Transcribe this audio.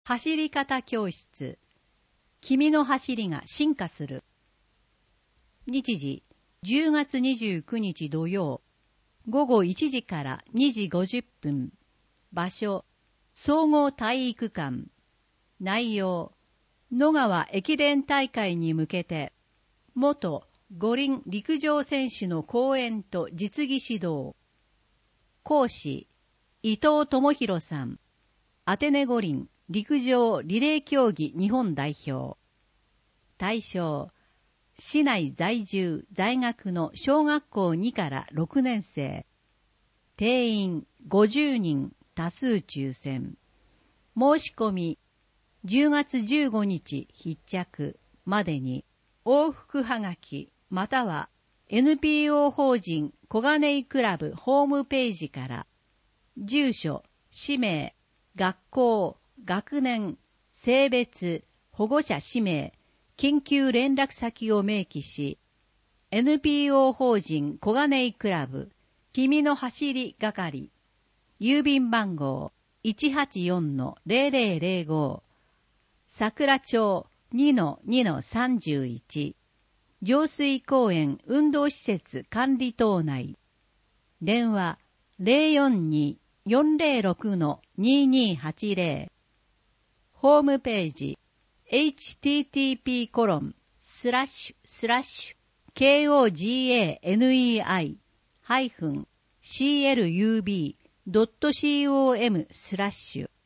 走り方教室。君の走りが進化する。日時、10月29日土曜、午後1時から2時50分。場所、総合体育館。内容、野川駅伝大会に向けて、元五輪陸上選手の講演と実技指導。講師、伊藤智博さん。アテネ五輪陸上リレー競技日本代表。対象、市内在住在学の小学校2から6年生。定員50人多数抽選。申し込み、10月15日必着までに往復はがきまたは NPO 法人小金井クラブホームページから住所、氏名、学校、学年、性別、保護者氏名、緊急連絡先を明記し、NPO 法人小金井クラブ、君の走り係、郵便番号 184-0005、桜町 2-2-31、上水公園運動施設管理棟内、電話 042-406-2280、ホームページ http://koganei-club.com/